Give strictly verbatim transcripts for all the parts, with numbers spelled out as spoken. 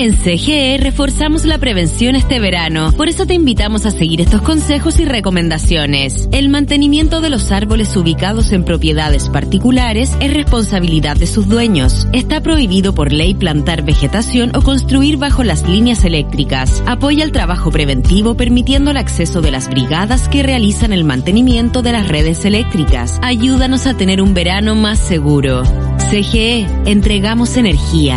En C G E reforzamos la prevención este verano, por eso te invitamos a seguir estos consejos y recomendaciones. El mantenimiento de los árboles ubicados en propiedades particulares es responsabilidad de sus dueños. Está prohibido por ley plantar vegetación o construir bajo las líneas eléctricas. Apoya el trabajo preventivo permitiendo el acceso de las brigadas que realizan el mantenimiento de las redes eléctricas. Ayúdanos a tener un verano más seguro. C G E, entregamos energía.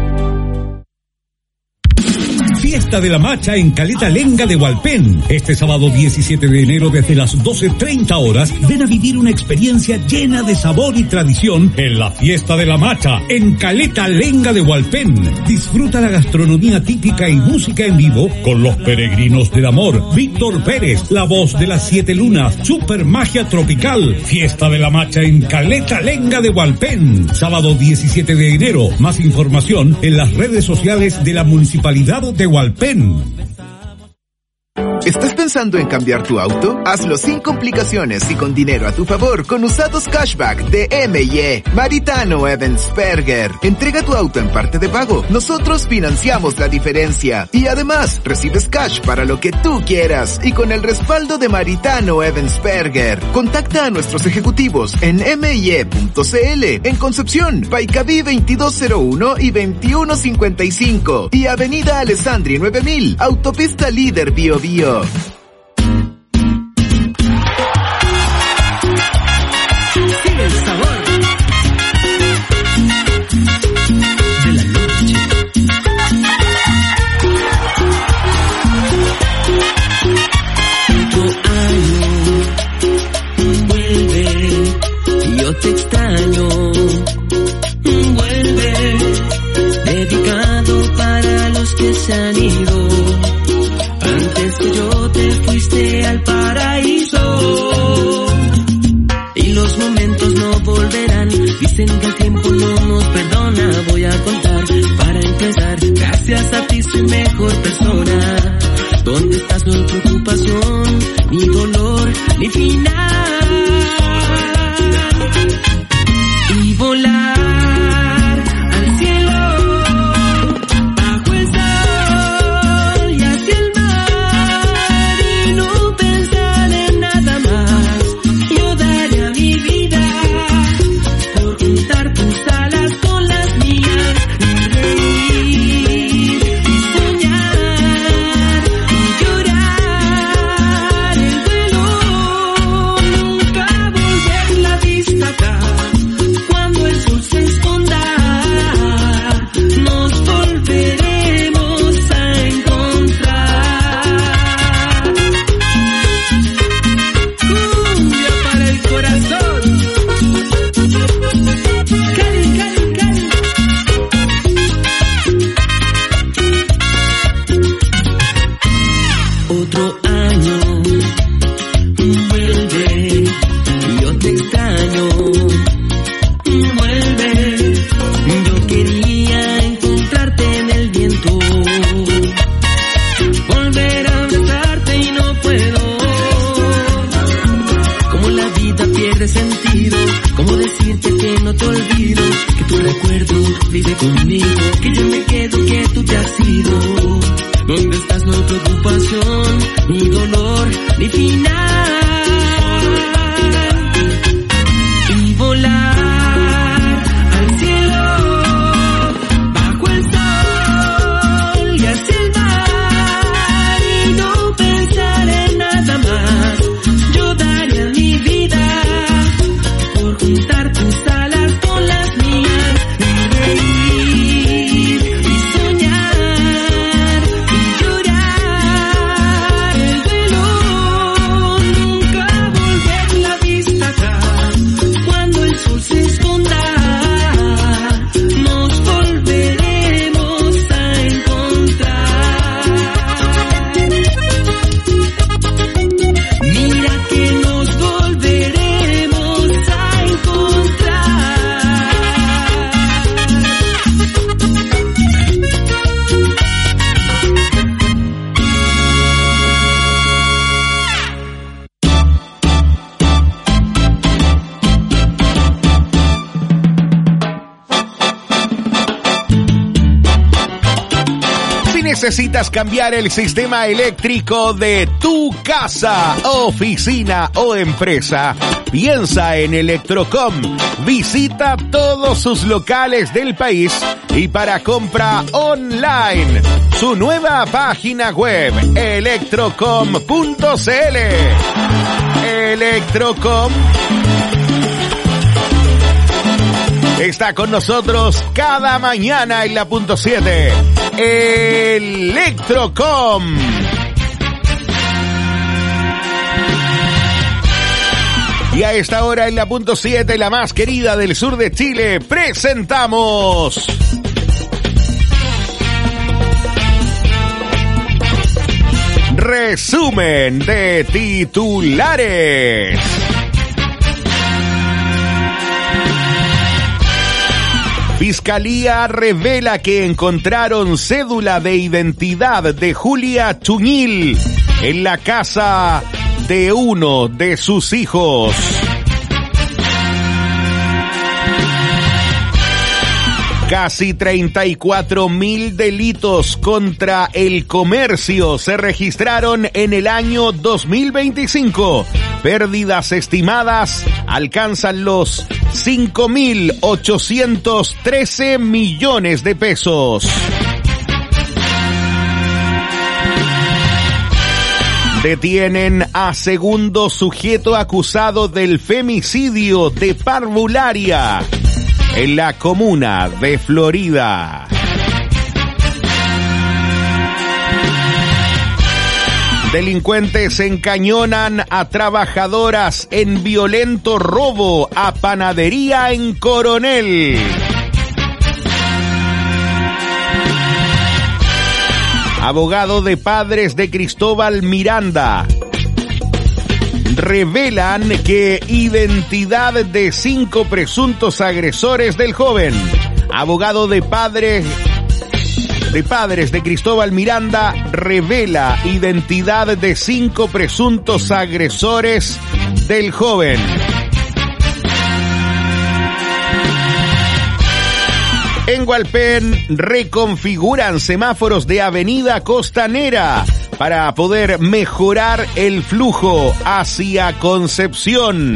Fiesta de la Macha en Caleta Lenga de Hualpén. Este sábado diecisiete de enero desde las doce treinta horas, ven a vivir una experiencia llena de sabor y tradición en la Fiesta de la Macha en Caleta Lenga de Hualpén. Disfruta la gastronomía típica y música en vivo con los Peregrinos del Amor, Víctor Pérez, la voz de las Siete Lunas, Super Magia Tropical. Fiesta de la Macha en Caleta Lenga de Hualpén. Sábado diecisiete de enero. Más información en las redes sociales de la Municipalidad de Hualpén. ¿Estás pensando en cambiar tu auto? Hazlo sin complicaciones y con dinero a tu favor con usados cashback de M y E. Maritano Evansperger. Entrega tu auto en parte de pago. Nosotros financiamos la diferencia. Y además, recibes cash para lo que tú quieras. Y con el respaldo de Maritano Evansperger. Contacta a nuestros ejecutivos en m y e punto c l en Concepción, Paicaví veintidós cero uno y veintiuno cincuenta y cinco. Y Avenida Alessandri nueve mil, Autopista Líder Bio Bio. Sigue el sabor de la noche. Tu año vuelve, yo te extraño. Vuelve, dedicado para los que se han ido. Antes que yo te fuiste al paraíso. Y los momentos no volverán. Dicen que el tiempo no nos perdona. Voy a contar para empezar. Gracias a ti soy mejor persona. ¿Dónde estás? No hay preocupación, ni dolor, ni final. Y volar al cielo. Vive conmigo, que yo me quedo, que tú te has ido. ¿Dónde estás? No hay preocupación, ni dolor, ni final. Y volar al cielo, bajo el sol y hacia el mar. Y no pensar en nada más. Yo daría mi vida por juntar tus ¿Necesitas cambiar el sistema eléctrico de tu casa, oficina o empresa? Piensa en Electrocom. Visita todos sus locales del país y para compra online, su nueva página web, electrocom punto c l. Electrocom está con nosotros cada mañana en la punto siete. Electrocom. Y a esta hora en la punto siete, la más querida del sur de Chile, presentamos... Resumen de titulares. Fiscalía revela que encontraron cédula de identidad de Julia Chuñil en la casa de uno de sus hijos. Casi treinta y cuatro mil delitos contra el comercio se registraron en el año dos mil veinticinco. Pérdidas estimadas alcanzan los cinco mil ochocientos trece millones de pesos. Detienen a segundo sujeto acusado del femicidio de parvularia en la comuna de Florida. Delincuentes encañonan a trabajadoras en violento robo a panadería en Coronel. Abogado de padres de Cristóbal Miranda revelan que identidad de cinco presuntos agresores del joven. Abogado de padres de padres de Cristóbal Miranda revela identidad de cinco presuntos agresores del joven. En Hualpén reconfiguran semáforos de Avenida Costanera para poder mejorar el flujo hacia Concepción.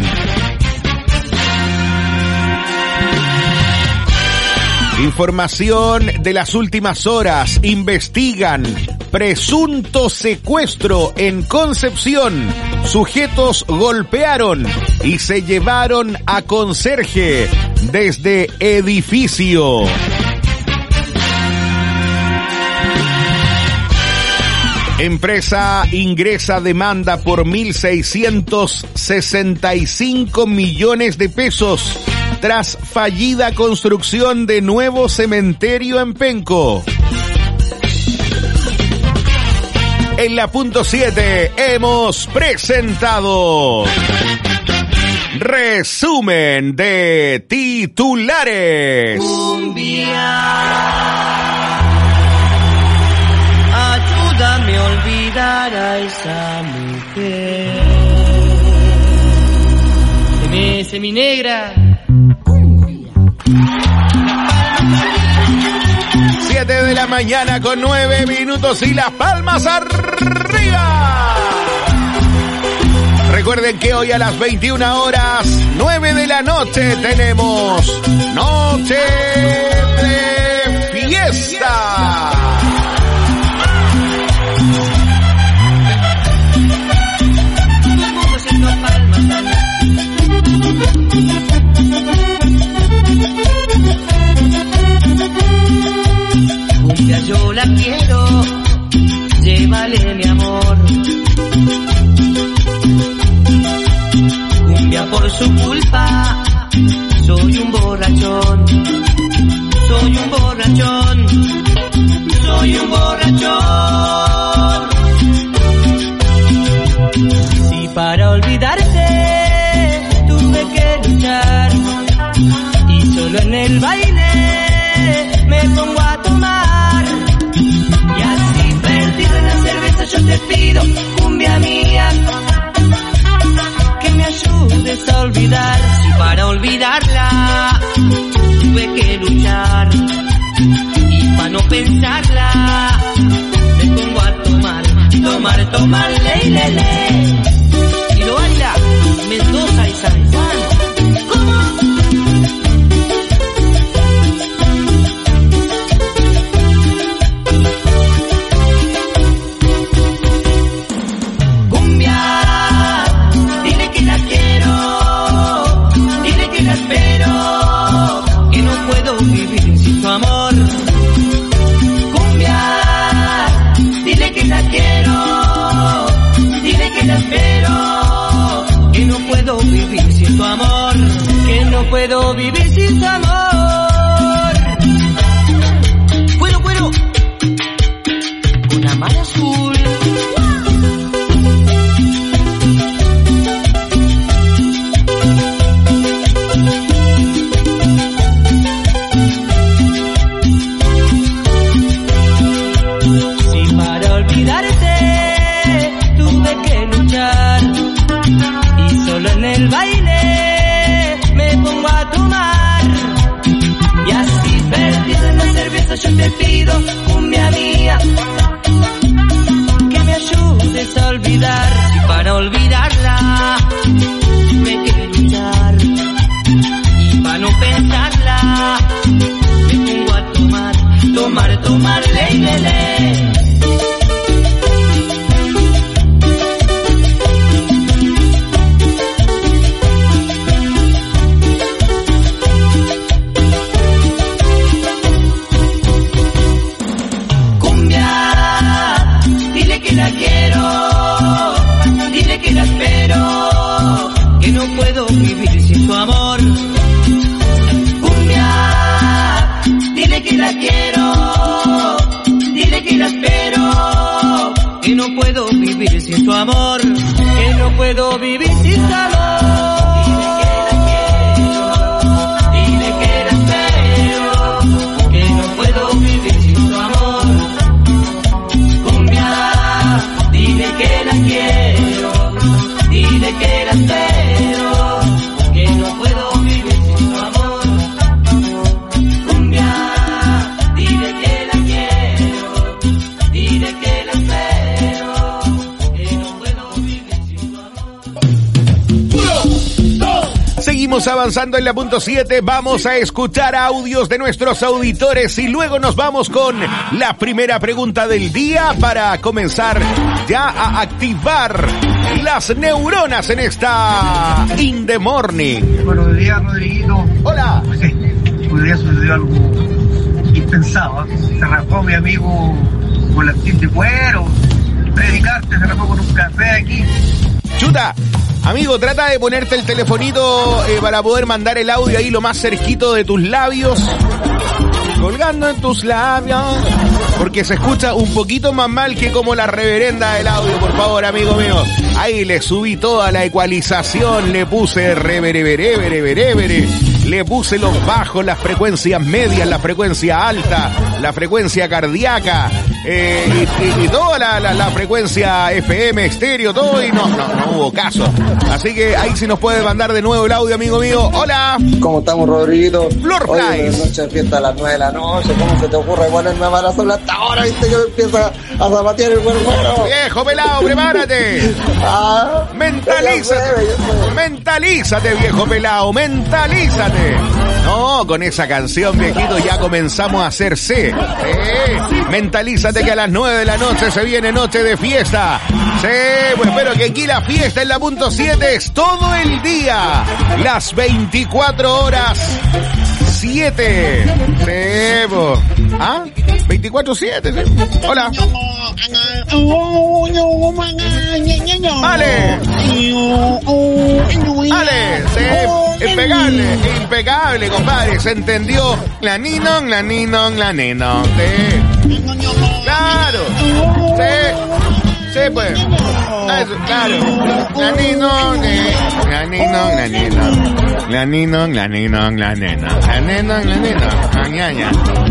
Información de las últimas horas. Investigan presunto secuestro en Concepción. Sujetos golpearon y se llevaron a conserje desde edificio. Empresa ingresa demanda por mil seiscientos sesenta y cinco millones de pesos tras fallida construcción de nuevo cementerio en Penco. En la punto siete hemos presentado Resumen de titulares. Cumbia. Ayúdame a olvidar a esa mujer. Semi, semi negra. siete de la mañana con nueve minutos y las palmas arriba. Recuerden que hoy a las veintiuna horas, nueve de la noche, tenemos Noche de Fiesta. Cumbia yo la quiero, llévale mi amor. Cumbia por su culpa, soy un borrachón. Soy un borrachón, soy un borrachón. Si para olvidarte tuve que luchar y solo en el baile me pongo a tomar. Y así perdido en la cerveza yo te pido, cumbia mía, que me ayudes a olvidar. Si para olvidarla tuve que luchar y para no pensarla tomar, tomar, ley, le, le. Y lo baila Mendoza y San Juan. ¿Cómo? Vivir sin tu amor, cumbia, dile que la quiero, dile que la espero, que no puedo vivir sin tu amor, que no puedo vivir sin tu amor. Cuero, cuero, una mano azul. En el baile me pongo a tomar y así perdiendo en la cerveza yo te pido, cumbia mía, que me ayudes a olvidar. Si para olvidarla me quiere luchar y para no pensarla me pongo a tomar, tomar, tomar, ley, ley, ley. La quiero, dile que la espero, que no puedo vivir sin tu amor. Cumbia, dile que la quiero, dile que la espero, que no puedo vivir sin tu amor, que no puedo vivir sin tu amor. Dile que la espero, que no puedo vivir sin tu amor. Dile que la quiero, dile que la espero, que no puedo vivir sin tu amor. Cumbia, dile que la quiero, dile que la espero, que no puedo vivir sin tu amor. Seguimos avanzando en la punto siete, vamos a escuchar audios de nuestros auditores y luego nos vamos con la primera pregunta del día para comenzar ya a activar las neuronas en esta In the Morning. Buenos días, Rodriguito. Hola. Sí, hoy día sucedió algo impensado, ¿eh? Se rajó mi amigo con la tin de cuero, predicarte, se rajó con un café aquí. Chuta. Amigo, trata de ponerte el telefonito eh, para poder mandar el audio ahí lo más cerquito de tus labios. Colgando en tus labios. Porque se escucha un poquito más mal que como la reverenda del audio, por favor, amigo mío. Ahí le subí toda la ecualización, le puse reverevereverevereveре. Le puse los bajos, las frecuencias medias, la frecuencia alta, la frecuencia cardíaca, eh, y, y, y toda la, la, la frecuencia F M, estéreo, todo, y no, no, no hubo caso. Así que ahí sí nos puede mandar de nuevo el audio, amigo mío. Hola. ¿Cómo estamos, Rodriguito? Flor Oye, Price. buenas noches, fiesta a las nueve de la noche. ¿Cómo se te ocurre ponerme a Marazón hasta ahora? ¿Viste que me empieza a zapatear el cuerpo? Viejo pelado, prepárate. Ah, Mentalízate. yo sé, yo sé. Mentalízate, viejo pelado, mentalízate. No, con esa canción, viejito, ya comenzamos a hacer C. Eh, mentalízate que a las nueve de la noche se viene noche de fiesta. Sí, pues espero que aquí la fiesta en la punto siete es todo el día. Las veinticuatro horas. siete. Sí, pues. ¿Ah? veinticuatro siete, sí. Hola. Vale. Vale, sí. Impecable, impecable, compadre. Se entendió. La nino, la nino, la nino. Sí. Claro. Sí. Sí, pues. Eso, claro. La nino, la nino, la nino. La nino, la nino, la nena. La nino, la nino. Añaña.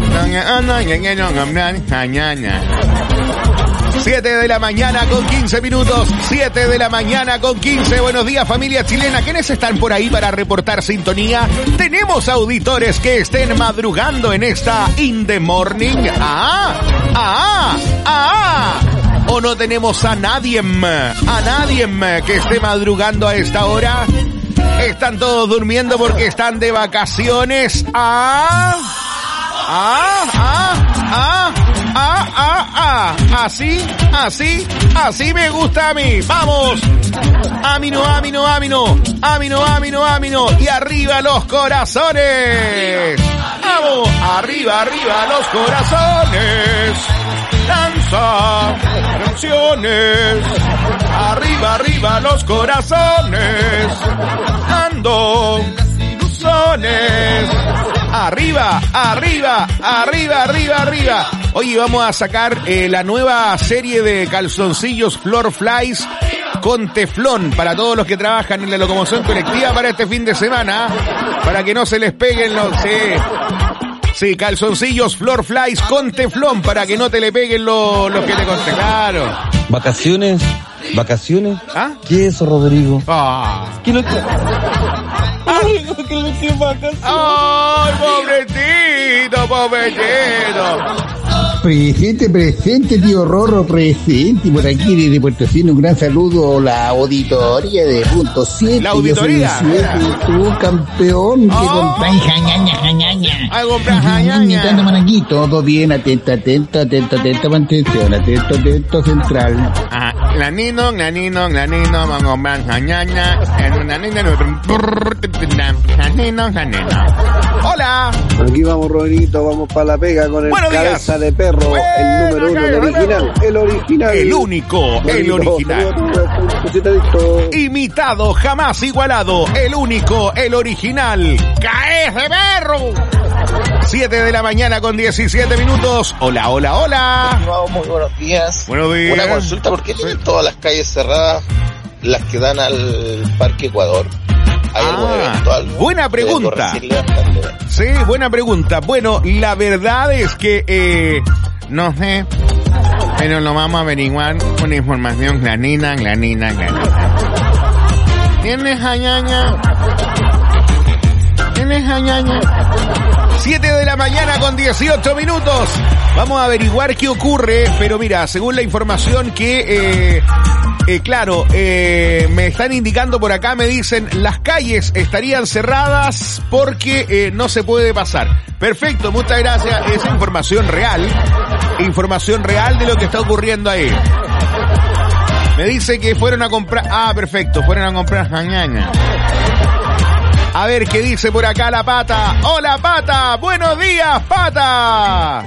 Añaña. siete de la mañana con quince minutos. siete de la mañana con quince. Buenos días, familia chilena. ¿Quiénes están por ahí para reportar sintonía? Tenemos auditores que estén madrugando en esta In the Morning. ¡Ah! ¡Ah! ¡Ah! ¿O no tenemos a nadie, a nadie que esté madrugando a esta hora? Están todos durmiendo porque están de vacaciones. Ah, ah, ah, ah, ah, ah, ah. Así, así, así me gusta a mí. Vamos. Amino, amino, amino, amino, amino, amino. Y arriba los corazones. Vamos, arriba, arriba los corazones. Danza, canciones. Arriba, arriba los corazones. Ando, sones. Arriba, arriba, arriba, arriba, arriba. Oye, vamos a sacar eh, la nueva serie de calzoncillos Floor Flies con teflón para todos los que trabajan en la locomoción colectiva para este fin de semana, para que no se les peguen los... Sí, sí, calzoncillos Floor Flies con teflón para que no te le peguen los, los que te conté. Claro. Vacaciones, vacaciones. ¿Ah? ¿Qué es eso, Rodrigo? Ah. ¿Qué lo que... Ay, ¿qué lo que vacaciones? ¡Ay, pobrecito, pobrecito! Presente, presente, tío Rorro, presente. Por aquí desde Puerto Cine, un gran saludo a la auditoría de Punto siete. La auditoría. Yo soy el siete, tú, campeón, oh. que compráis jañaña, jañaña. Ay, compras jañaña. Aquí, todo bien, atento, atento, atento, atento, atención, atento, atento, central. Ah, la nino, la nino, la nino, vamos a comprar jañaña. La nino, la nino. Hola. Aquí vamos, Rodriguito, vamos para la pega con el Buenos cabeza días. de perro, bueno, el número uno, el original, el original. El único, el original. Imitado, jamás igualado, el único, el original. ¡Caes de perro! siete de la mañana con diecisiete minutos. Hola, hola, hola. Muy buenos días. Buenos días. Una consulta, ¿por qué tienen todas las calles cerradas las que dan al Parque Ecuador? ¿Hay algún ah, evento, algo? Buena pregunta. Sí, buena pregunta. Bueno, la verdad es que, eh, no sé, pero lo vamos a averiguar con información glanina, glanina, glanina. ¿Tienes jañaña? ¿Tienes jañaña? siete de la mañana con dieciocho minutos. Vamos a averiguar qué ocurre, pero mira, según la información que... Eh, Eh, claro, eh, me están indicando por acá, me dicen, las calles estarían cerradas porque eh, no se puede pasar. Perfecto, muchas gracias. Es información real, información real de lo que está ocurriendo ahí. Me dice que fueron a comprar... Ah, perfecto, fueron a comprar jañaña. A ver, ¿qué dice por acá la Pata? ¡Hola, Pata! ¡Buenos días, Pata!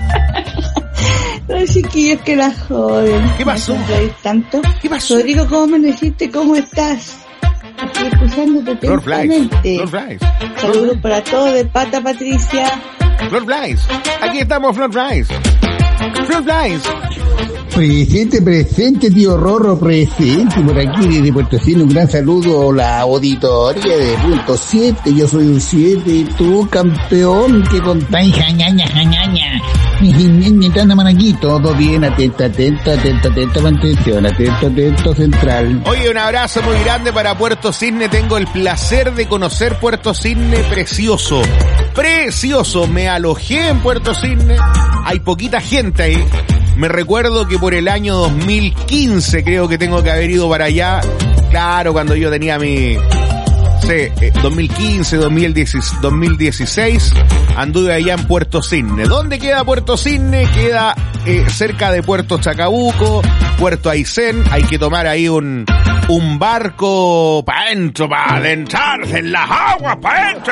Los chiquillos que la joden. ¿Qué pasó? Tanto. ¿Qué pasó? Rodrigo, ¿cómo amaneciste? ¿Cómo estás? Estoy escuchándote atentamente. Flor Flies. Saludos para todos de Pata Patricia. Flor Flies. Aquí estamos, Flor Flies. Flor Flies. Presente, presente, tío Rorro, presente. Por aquí desde Puerto Cine, un gran saludo a la auditoría de Punto siete. Yo soy un siete y tú, campeón, que contáis jañaña, jañaña. Aquí, todo bien, atento, atento, atento, atento, atención, atento, atento, central. Oye, un abrazo muy grande para Puerto Cisne. Tengo el placer de conocer Puerto Cisne, precioso, precioso. Me alojé en Puerto Cisne, hay poquita gente ahí. Me recuerdo que por el año dos mil quince creo que tengo que haber ido para allá. Claro, cuando yo tenía mi... Sí, eh, dos mil quince, dos mil dieciséis anduve allá en Puerto Cisne. ¿Dónde queda Puerto Cisne? Queda eh, cerca de Puerto Chacabuco, Puerto Aysén. Hay que tomar ahí un, un barco para adentro, para adentrarse en las aguas, para adentro,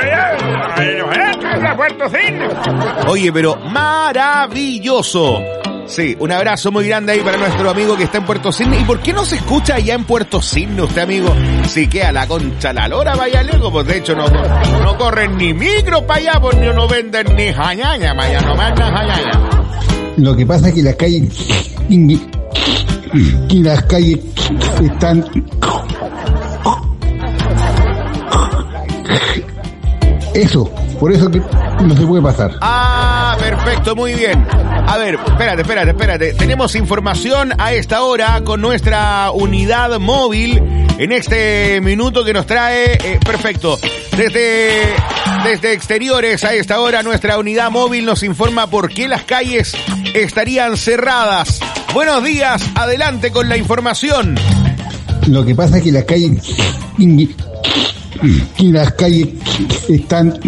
eh, Puerto Cisne. Oye, pero maravilloso. Sí, un abrazo muy grande ahí para nuestro amigo que está en Puerto Cisne. ¿Y por qué no se escucha allá en Puerto Cisne usted, amigo? Si queda la concha la lora, vaya luego, pues de hecho no, no corren ni micro para allá, pues no venden ni jañaña, vaya, no mandan jañaña. Lo que pasa es que las calles... que las calles están... Eso, por eso que no se puede pasar. Ah, perfecto, muy bien. A ver, espérate, espérate, espérate. Tenemos información a esta hora con nuestra unidad móvil en este minuto que nos trae, eh, perfecto. Desde, desde exteriores a esta hora nuestra unidad móvil nos informa por qué las calles estarían cerradas. Buenos días, adelante con la información. Lo que pasa es que las calles... que las calles están...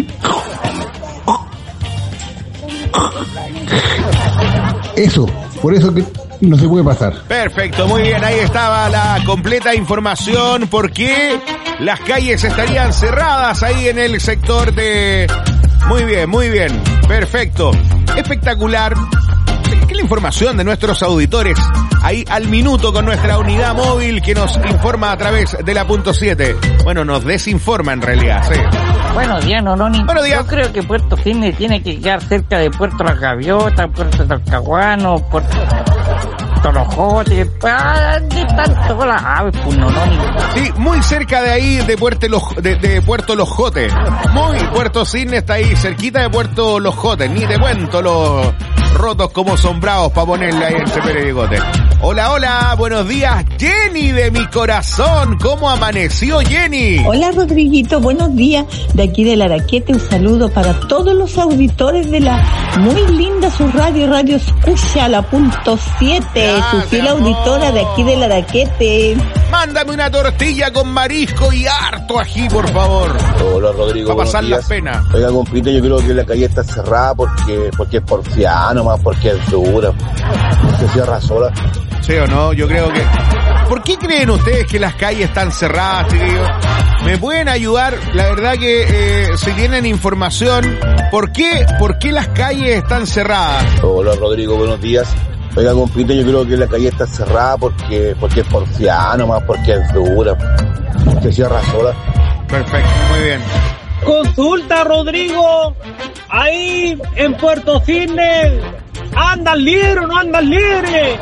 Eso, por eso que no se puede pasar. Perfecto, muy bien, ahí estaba la completa información. ¿Por qué las calles estarían cerradas ahí en el sector de... Muy bien, muy bien, perfecto, espectacular. ¿Qué es la información de nuestros auditores? Ahí al minuto con nuestra unidad móvil que nos informa a través de la punto siete. Bueno, nos desinforma en realidad, sí. Buenos días, Nononi. Buenos días. Yo creo que Puerto Cisne tiene que quedar cerca de Puerto Las Gaviotas, Puerto Talcahuano, Puerto Los Jotes. ¿Dónde están todas las aves, pues, Nononi? Sí, muy cerca de ahí, de Puerto Los, de, de Puerto Los Jotes. Muy, Puerto Cisne está ahí, cerquita de Puerto Los Jotes. Ni te cuento los rotos como sombrados para ponerle ahí en ese perigote. Hola, hola, buenos días, Jenny de mi corazón. ¿Cómo amaneció, Jenny? Hola, Rodriguito, buenos días. De aquí del Araquete, un saludo para todos los auditores de la muy linda su radio, Radio Escucha, la punto siete, su fiel auditora de aquí del Araquete. Mándame una tortilla con marisco y harto ají, por favor. Hola, Rodrigo. Para pasar las penas. Oiga, compite, yo creo que la calle está cerrada porque porque es porfiano, más porque es dura. Se cierra sola. ¿Sí o no? Yo creo que... ¿Por qué creen ustedes que las calles están cerradas, tío? ¿Me pueden ayudar? La verdad que eh, si tienen información, ¿por qué, ¿por qué las calles están cerradas? Hola, Rodrigo, buenos días. Oiga, compite, yo creo que la calle está cerrada porque porque es porfiano, más porque es dura. Se cierra sola. Perfecto, muy bien. Consulta, Rodrigo. Ahí en Puerto Cisne, ¿andan libre o no andan libre?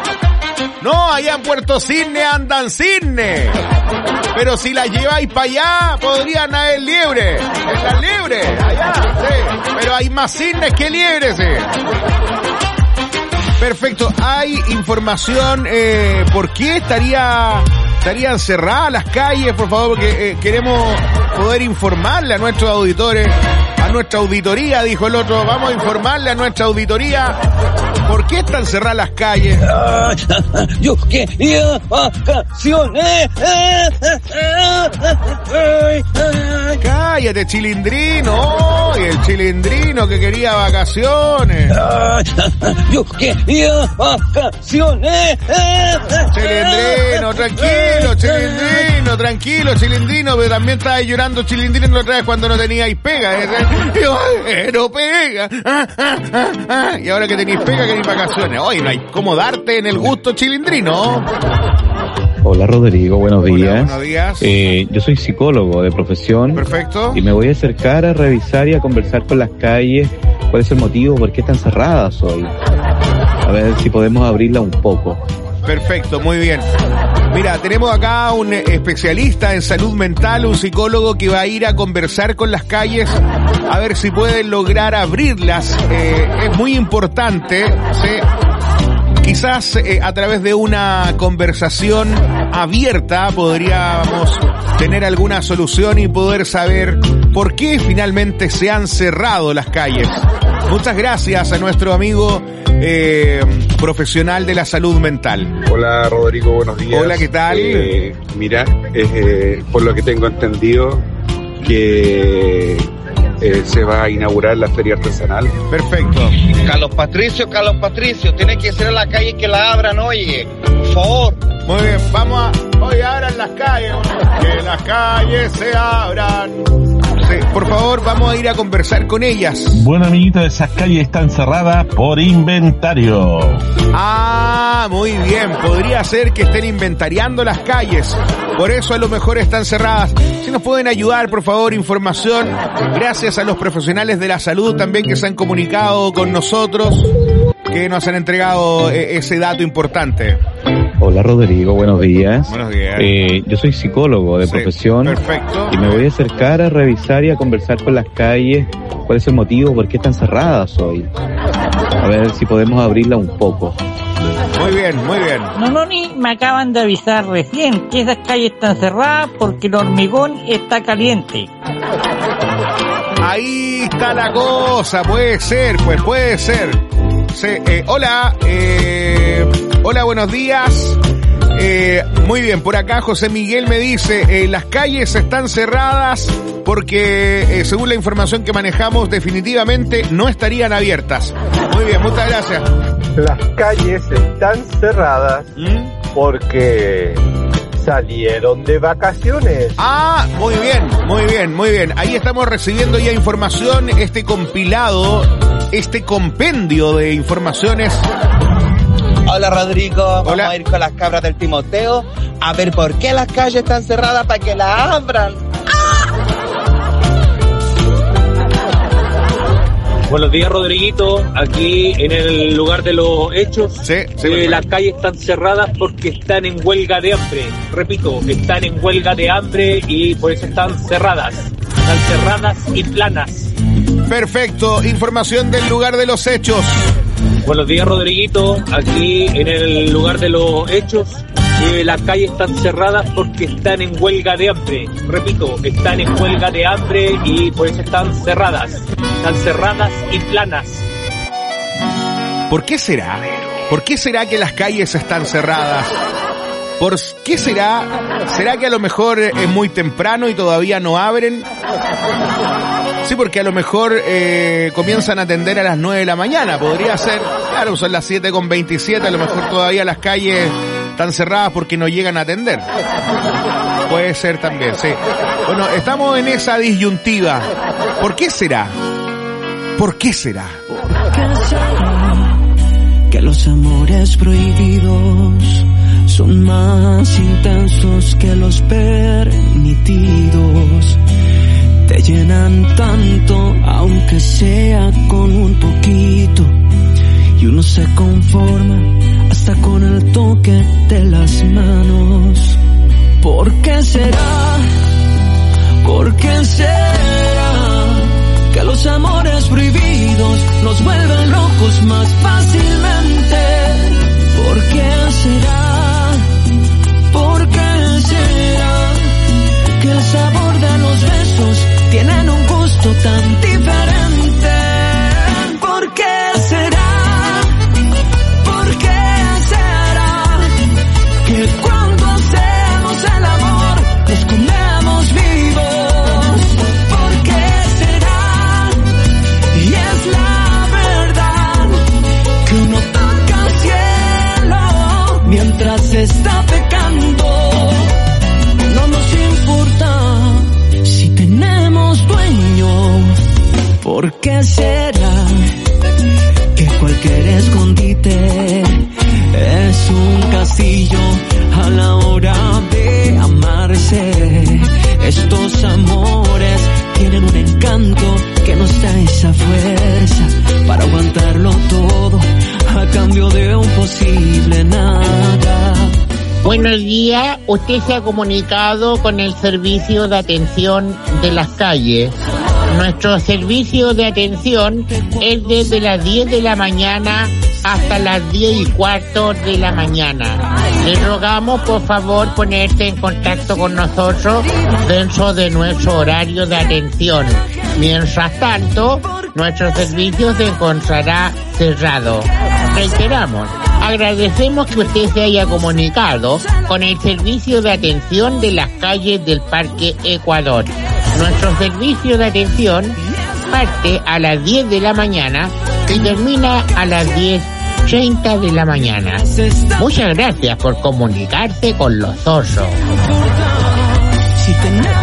No, allá en Puerto Cisne andan cisne. Pero si las lleváis para allá, podrían haber liebre. En las liebres, allá, sí. Pero hay más cisnes que liebres, sí. Perfecto, hay información, eh, ¿por qué estaría, estarían cerradas las calles? Por favor, porque eh, queremos poder informarle a nuestros auditores, a nuestra auditoría, dijo el otro, vamos a informarle a nuestra auditoría, ¿por qué están cerradas las calles? Ah, yo quería vacaciones. Cállate, chilindrino, y el chilindrino que quería vacaciones. Ah, yo quería vacaciones. Chilindrino, tranquilo, chilindrino, tranquilo, chilindrino, pero también estabas llorando, chilindrino, otra vez cuando no teníais pega. ¿eh? Yo, no pega. Ah, ah, ah, ah. Y ahora que tenéis pega, queréis vacaciones. Oye, no hay cómo darte en el gusto, chilindrino. Hola, Rodrigo, buenos Hola, días. Buenos días. Eh, yo soy psicólogo de profesión. Perfecto. Y me voy a acercar a revisar y a conversar con las calles. ¿Cuál es el motivo? ¿Por qué están cerradas hoy? A ver si podemos abrirla un poco. Perfecto, muy bien. Mira, tenemos acá un especialista en salud mental, un psicólogo que va a ir a conversar con las calles a ver si pueden lograr abrirlas. Eh, es muy importante, ¿sí? Quizás eh, a través de una conversación abierta podríamos tener alguna solución y poder saber por qué finalmente se han cerrado las calles. Muchas gracias a nuestro amigo eh, profesional de la salud mental. Hola, Rodrigo, buenos días. Hola, ¿qué tal? Eh, mira, eh, por lo que tengo entendido que eh, se va a inaugurar la feria artesanal. Perfecto. Carlos Patricio, Carlos Patricio, tiene que ser a la calle que la abran, oye, por favor. Muy bien, vamos a... Hoy abran las calles, que las calles se abran. Sí, por favor, vamos a ir a conversar con ellas. Bueno, amiguito, esas calles están cerradas por inventario. Ah, muy bien, podría ser que estén inventariando las calles, por eso a lo mejor están cerradas. Si nos pueden ayudar, por favor, información, gracias a los profesionales de la salud también que se han comunicado con nosotros, que nos han entregado eh, ese dato importante. Hola, Rodrigo, buenos días. Buenos días. Eh, yo soy psicólogo de sí, profesión. Perfecto. Y me voy a acercar a revisar y a conversar con las calles. ¿Cuál es el motivo? ¿Por qué están cerradas hoy? A ver si podemos abrirla un poco. Muy bien, muy bien. No, no, ni me acaban de avisar recién que esas calles están cerradas porque el hormigón está caliente. Ahí está la cosa, puede ser, pues puede ser. Sí, eh, hola, eh, hola, buenos días. Eh, muy bien, por acá José Miguel me dice, eh, las calles están cerradas porque, eh, según la información que manejamos, definitivamente no estarían abiertas. Muy bien, muchas gracias. Las calles están cerradas ¿Mm? porque salieron de vacaciones. Ah, muy bien, muy bien, muy bien. Ahí estamos recibiendo ya información, este compilado, este compendio de informaciones. Hola Rodrigo, vamos Hola. a ir con las cabras del Timoteo a ver por qué las calles están cerradas para que las abran. Buenos días, Rodriguito. Aquí en el lugar de los hechos, sí, sí, eh, las calles están cerradas porque están en huelga de hambre. Repito, están en huelga de hambre y por eso están cerradas. Están cerradas y planas. Perfecto, información del lugar de los hechos. Buenos días, Rodriguito. Aquí en el lugar de los hechos, eh, las calles están cerradas porque están en huelga de hambre. Repito, están en huelga de hambre y por eso están cerradas. Están cerradas y planas. ¿Por qué será? ¿Por qué será que las calles están cerradas? ¿Por qué será? ¿Será que a lo mejor es muy temprano y todavía no abren? Sí, porque a lo mejor eh, comienzan a atender a las nueve de la mañana, podría ser. Claro, son las siete con veintisiete, a lo mejor todavía las calles están cerradas porque no llegan a atender. Puede ser también, sí. Bueno, estamos en esa disyuntiva. ¿Por qué será? ¿Por qué será? Que los amores prohibidos son más intensos que los permitidos. Te llenan tanto, aunque sea con un poquito, y uno se conforma hasta con el toque de las manos. ¿Por qué será? ¿Por qué será que los amores prohibidos nos vuelven locos más fácilmente? ¿Por qué será? ¿Por qué será que el sabor de los besos tienen un gusto tan diferente? ¿Por qué será? ¿Por qué será que cuando hacemos el amor nos comemos vivos? ¿Por qué será? Y es la verdad que uno toca el cielo mientras está pecando. No nos importa si tenemos dueño. ¿Por qué será que cualquier escondite es un castillo a la hora de amarse? Estos amores tienen un encanto que nos da esa fuerza para aguantarlo todo a cambio de un posible nada. Buenos días, usted se ha comunicado con el servicio de atención de las calles. Nuestro servicio de atención es desde las diez de la mañana hasta las diez y cuarto de la mañana. Le rogamos por favor ponerse en contacto con nosotros dentro de nuestro horario de atención. Mientras tanto, nuestro servicio se encontrará cerrado. Reiteramos, agradecemos que usted se haya comunicado con el servicio de atención de las calles del Parque Ecuador. Nuestro servicio de atención parte a las diez de la mañana y termina a las diez treinta de la mañana. Muchas gracias por comunicarse con los osos. Si tenemos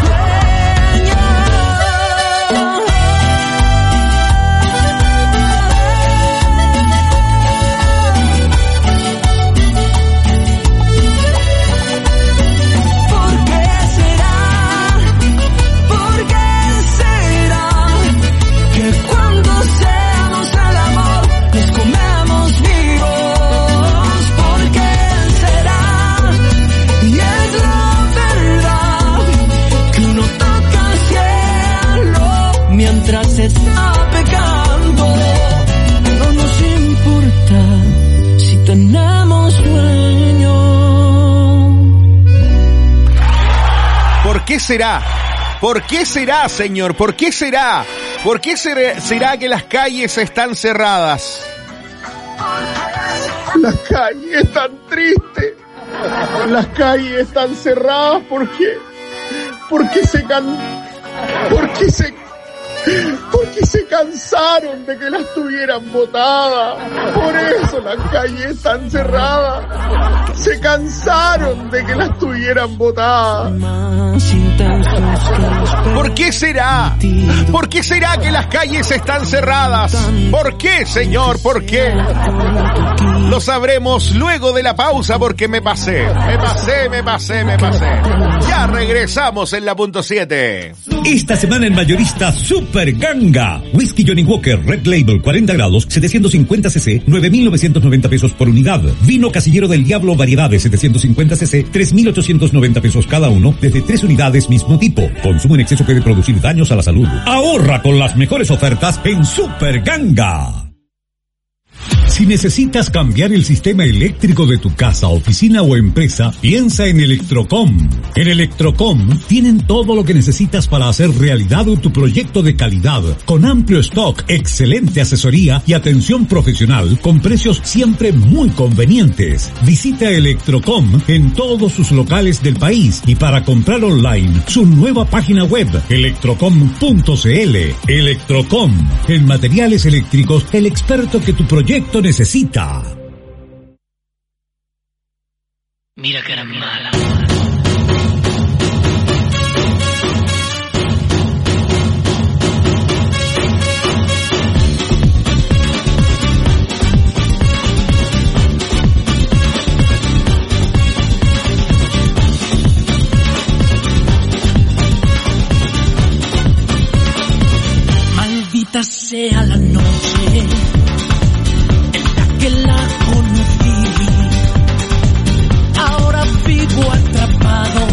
se está pecando, no nos importa si tenemos dueño. ¿Por qué será? ¿Por qué será, señor? ¿Por qué será? ¿Por qué será, será que las calles están cerradas? Las calles están tristes. Las calles están cerradas porque, porque se can, porque se, porque se cansaron de que las tuvieran botadas. Por eso las calles están cerradas. Se cansaron de que las tuvieran botadas. ¿Por qué será? ¿Por qué será que las calles están cerradas? ¿Por qué, señor? ¿Por qué? Lo sabremos luego de la pausa porque me pasé, me pasé, me pasé, me pasé. Ya regresamos en la punto siete. Esta semana en mayorista Super Ganga. Whisky Johnny Walker Red Label cuarenta grados, setecientos cincuenta centilitros, nueve mil novecientos noventa pesos por unidad. Vino Casillero del Diablo variedades setecientos cincuenta centilitros, tres mil ochocientos noventa pesos cada uno, desde tres unidades mismo tipo. Consumo en exceso puede producir daños a la salud. Ahorra con las mejores ofertas en Super Ganga. Si necesitas cambiar el sistema eléctrico de tu casa, oficina o empresa, piensa en Electrocom. En Electrocom tienen todo lo que necesitas para hacer realidad tu proyecto de calidad, con amplio stock, excelente asesoría y atención profesional, con precios siempre muy convenientes. Visita Electrocom en todos sus locales del país y para comprar online, su nueva página web, electrocom punto c l. Electrocom, en materiales eléctricos, el experto que tu proyecto necesita. Mira que era mala. Maldita sea la noche que la conocí, ahora vivo atrapado,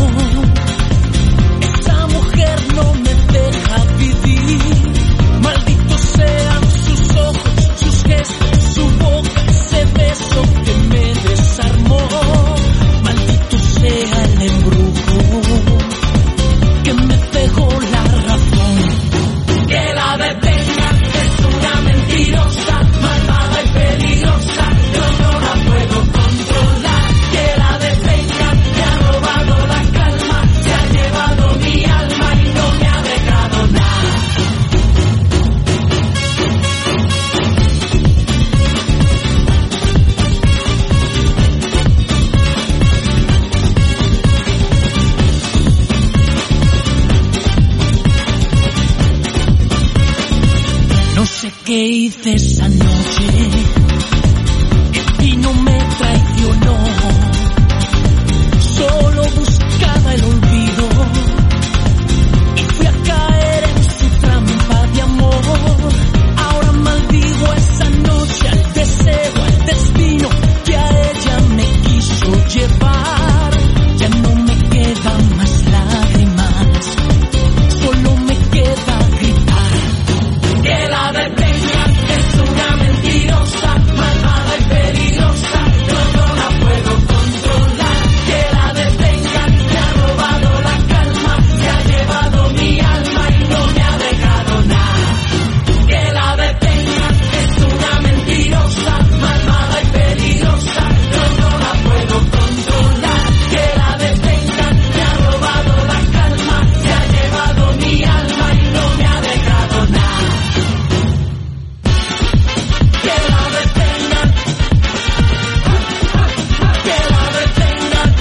esa mujer no me deja vivir, malditos sean sus ojos, sus gestos, su boca, ese beso que me desarmó, maldito sea el embrujo que me dejó la razón, que la detenga, es una mentirosa, malvada y peligrosa, yo no la puedo controlar, que la detenga, me ha robado la calma, se ha llevado mi alma y no me ha dejado nada. No sé qué hice esa noche, el vino me traicionó, solo buscaba el olvido y fui a caer en su trampa de amor. Ahora maldigo esa noche, al deseo, al destino que a ella me quiso llevar. Ya no me quedan más lágrimas, solo me queda gritar, que la detenga, es una mentirosa, malvada y peligrosa, yo no la puedo controlar, que la detenga, me ha robado la calma, se ha llevado mi alma y no me ha dejado nada, que la detenga, es una mentirosa, malvada y peligrosa, yo no la puedo controlar, que la detenga, me ha robado la calma, se ha llevado mi alma y no me ha dejado nada. Que la detengan, que la detengan,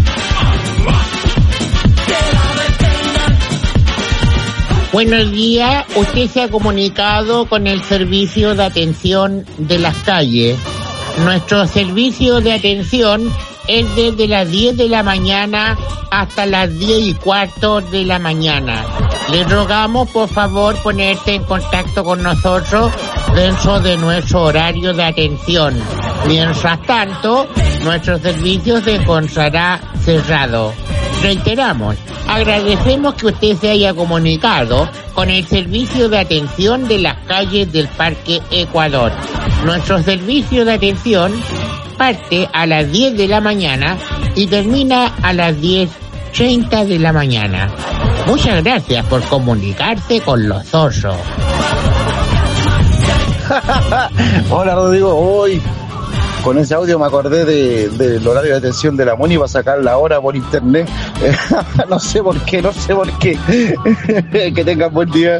que la detengan. Buenos días, usted se ha comunicado con el servicio de atención de las calles. Nuestro servicio de atención es desde las diez de la mañana hasta las diez y cuarto de la mañana. Le rogamos por favor ponerse en contacto con nosotros dentro de nuestro horario de atención. Mientras tanto, nuestro servicio se encontrará cerrado. Reiteramos, agradecemos que usted se haya comunicado con el servicio de atención de las calles del Parque Ecuador. Nuestro servicio de atención parte a las diez de la mañana y termina a las diez treinta de la mañana. Muchas gracias por comunicarse con los osos. Hola Rodrigo, hoy con ese audio me acordé de, del horario de atención de la Moni para sacar la hora por internet. No sé por qué, no sé por qué. Que tengan buen día.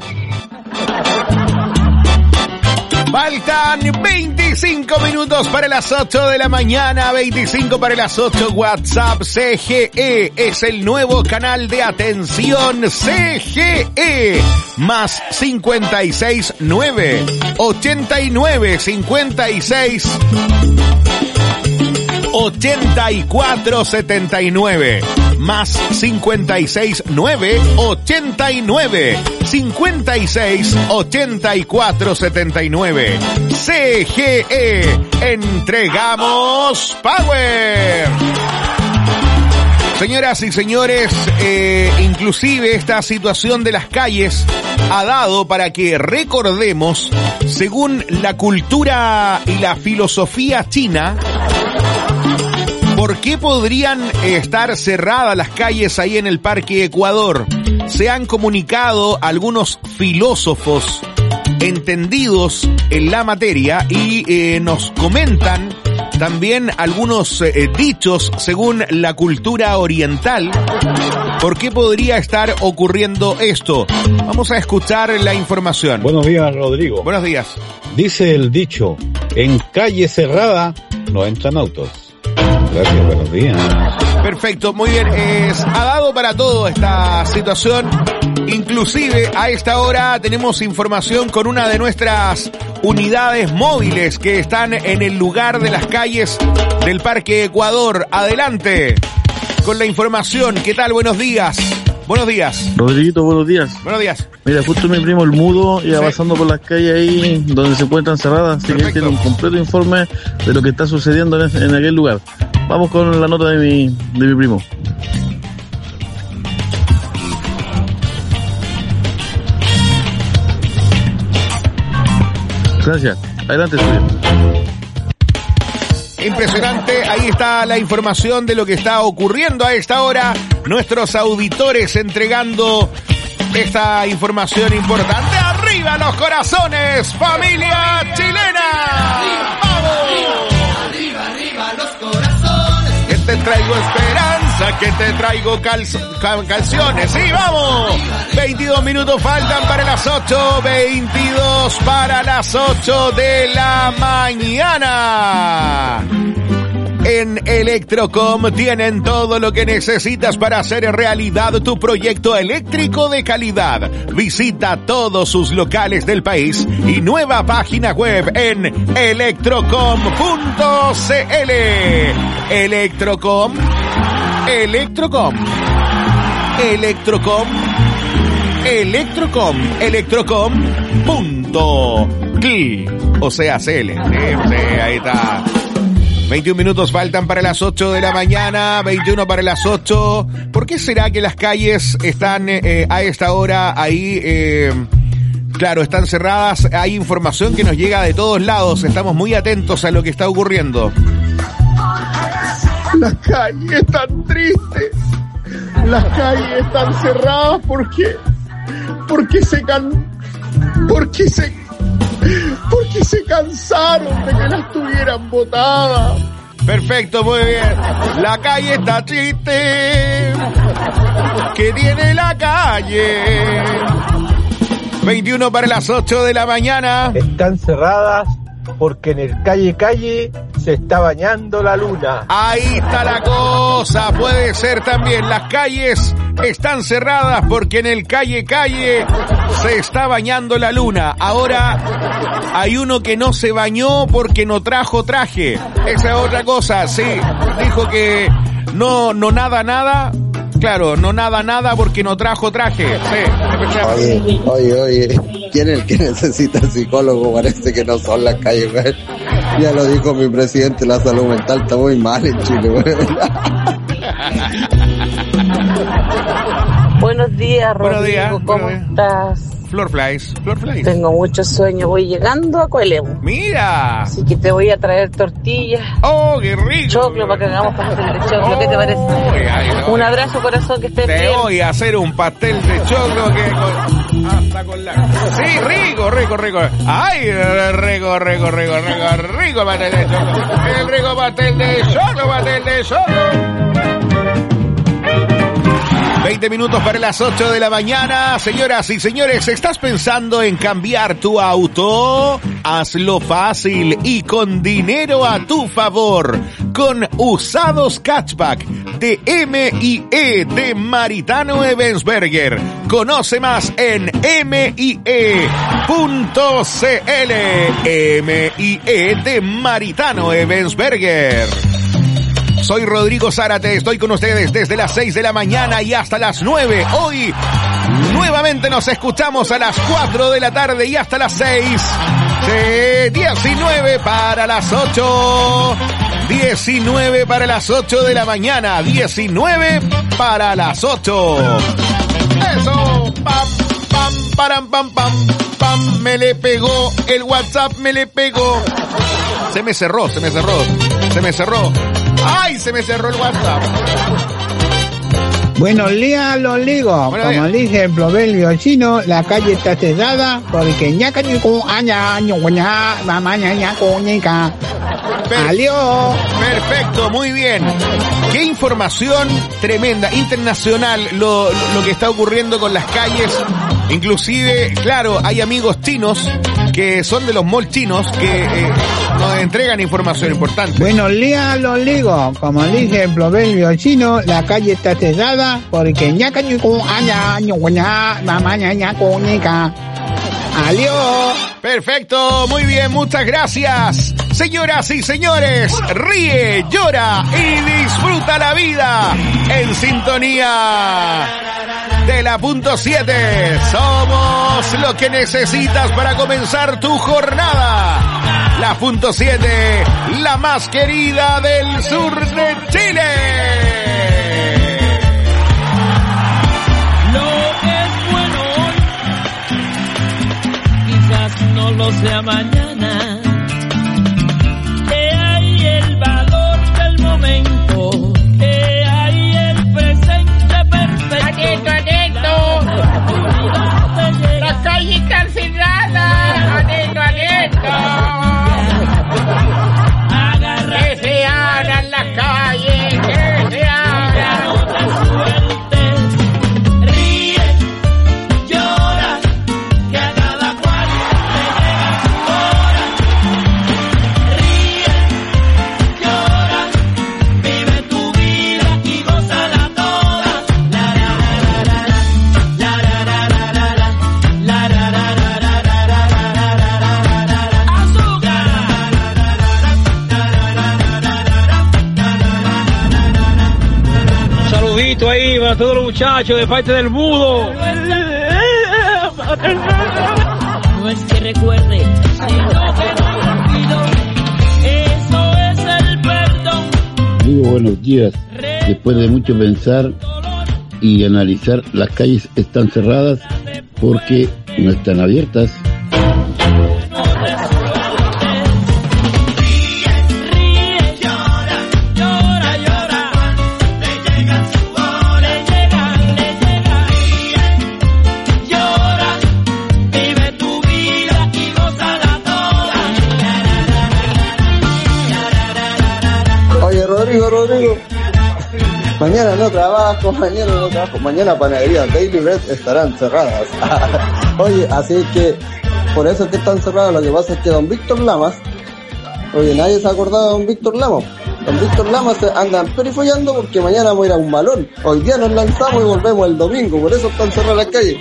Faltan veinticinco minutos para las ocho de la mañana, veinticinco para las ocho. WhatsApp C G E es el nuevo canal de atención. C G E más cincuenta y seis nueve ochenta y nueve cincuenta y seis ochenta y cuatro setenta y nueve más cincuenta y seis nueve ochenta y nueve cincuenta y seis ochenta y cuatro setenta y nueve. C G E, entregamos Power. Señoras y señores, eh, inclusive esta situación de las calles ha dado para que recordemos, según la cultura y la filosofía china, ¿por qué podrían estar cerradas las calles ahí en el Parque Ecuador? Se han comunicado algunos filósofos entendidos en la materia y eh, nos comentan también algunos eh, dichos según la cultura oriental. ¿Por qué podría estar ocurriendo esto? Vamos a escuchar la información. Buenos días, Rodrigo. Buenos días. Dice el dicho, en calle cerrada no entran autos. Gracias, buenos días. Perfecto, muy bien. Es, ha dado para todo esta situación. Inclusive a esta hora tenemos información con una de nuestras unidades móviles que están en el lugar de las calles del Parque Ecuador. Adelante con la información. ¿Qué tal? Buenos días. Buenos días. Rodriguito, buenos días. Buenos días. Mira, justo mi primo el mudo iba sí. pasando por las calles ahí donde se encuentran cerradas, así que él tiene un completo informe de lo que está sucediendo en, en aquel lugar. Vamos con la nota de mi, de mi primo. Gracias. Adelante, estudio. Impresionante, ahí está la información de lo que está ocurriendo a esta hora. Nuestros auditores entregando esta información importante. ¡Arriba los corazones, familia chilena! ¡Vamos! ¡Arriba, arriba los corazones! Que te traigo esperanza, que te traigo calzo- cal- canciones. ¡Sí, vamos! veintidós minutos faltan para las ocho. veintidós para las ocho de la mañana. En Electrocom tienen todo lo que necesitas para hacer realidad tu proyecto eléctrico de calidad. Visita todos sus locales del país y nueva página web en electrocom punto c l. Electrocom, Electrocom, Electrocom, Electrocom, Electrocom punto cl. O sea, C L. Sí, sí, ahí está. veintiún minutos faltan para las ocho de la mañana, veintiuno para las ocho. ¿Por qué será que las calles están eh, a esta hora ahí? Eh, claro, están cerradas. Hay información que nos llega de todos lados. Estamos muy atentos a lo que está ocurriendo. Las calles están tristes. Las calles están cerradas porque... Porque se can... Porque se... Porque se cansaron de que las tuvieran botadas. Perfecto, muy bien. La calle está triste. ¿Qué tiene la calle? veintiuno para las ocho de la mañana. Están cerradas porque en el calle calle se está bañando la luna. Ahí está la cosa. Puede ser también. Las calles están cerradas porque en el calle calle se está bañando la luna. Ahora hay uno que no se bañó porque no trajo traje. Esa es otra cosa. Sí, dijo que no, no nada, nada. Claro, no nada, nada porque no trajo traje. Sí. Oye, oye, oye, ¿quién es el que necesita psicólogo? Parece que no son las calles, güey. Ya lo dijo mi presidente, la salud mental está muy mal en Chile, güey. Buenos días, Rodrigo. Buenos días. ¿Cómo Buenos días. estás? Flor Flies, Flor Flies. Tengo mucho sueño, voy llegando a Coelemu. Mira. Así que te voy a traer tortillas. Oh, qué rico. Choclo para que hagamos pastel de choclo. Oh, ¿qué te parece? Ay, ay, Un abrazo, corazón, que estés te bien. Te voy a hacer un pastel de choclo que... Hasta con la... Sí, rico, rico, rico. Ay, rico, rico, rico, rico, rico pastel de choclo. El rico pastel de choclo, pastel de choclo. veinte minutos para las ocho de la mañana. Señoras y señores, ¿estás pensando en cambiar tu auto? Hazlo fácil y con dinero a tu favor. Con Usados Catchback de M I E de Maritano Ebensberger. Conoce más en M I E punto C L. M I E de Maritano Ebensberger. Soy Rodrigo Zárate, estoy con ustedes desde las seis de la mañana y hasta las nueve. Hoy nuevamente nos escuchamos a las cuatro de la tarde y hasta las seis. De diecinueve para las ocho. diecinueve para las ocho de la mañana. diecinueve para las ocho. Eso. Pam, pam, param, pam, pam, pam. Me le pegó. El WhatsApp me le pegó. Se me cerró, se me cerró. Se me cerró. ¡Ay! Se me cerró el WhatsApp. Buenos días, los ligos. Buenos Como días. dice el proverbio chino, la calle está cerrada porque ñaca ni con aña, ñoña, mamá ñaña con ñica. Adiós. Perfecto, muy bien. Qué información tremenda, internacional, lo, lo que está ocurriendo con las calles. Inclusive, claro, hay amigos chinos que son de los malls chinos que eh, nos entregan información importante. Buenos días, los ligos. Como dice el proverbio chino, la calle está cerrada porque ñaca ni con aña, ñoña, mamá ñaña con ñica. Adiós. Perfecto, muy bien, muchas gracias. Señoras y señores, ríe, llora y disfruta la vida en sintonía de la punto siete. Somos lo que necesitas para comenzar tu jornada. La punto siete, la más querida del sur de Chile. Lo que es bueno hoy, quizás no lo sea mañana. Que hay el valor del momento, que hay el presente perfecto. ¡Adentro, adentro! ¡Las calles están cerradas! ¡Adentro, adentro! ¡Que se abran las calles! ¡Que se abran! Ríe, llora, que a cada cual le llega su hora. Ríe, llora, vive tu vida y gózala toda. La la la la la la la la la la la la Saludito ahí para todos los muchachos de parte del mudo. No es que recuerde, sino que no olvido. Eso es el perdón. Digo, buenos días. Después de mucho pensar y analizar, las calles están cerradas porque no están abiertas. Llora, llora, le llega su hora, le llega, le llega. Ríe, llora, vive tu vida y gózala toda. Oye, Rodrigo, Rodrigo. Mañana no trabajo, mañana no trabajo. Mañana panadería Daily Bread estarán cerradas. Oye, así que por eso es que están cerradas. Lo que pasa es que don Víctor Lamas, oye, nadie se ha acordado de don Víctor Lamas. Don Víctor Lamas se andan perifollando porque mañana vamos a ir a un balón. Hoy día nos lanzamos y volvemos el domingo. Por eso están cerradas las calles.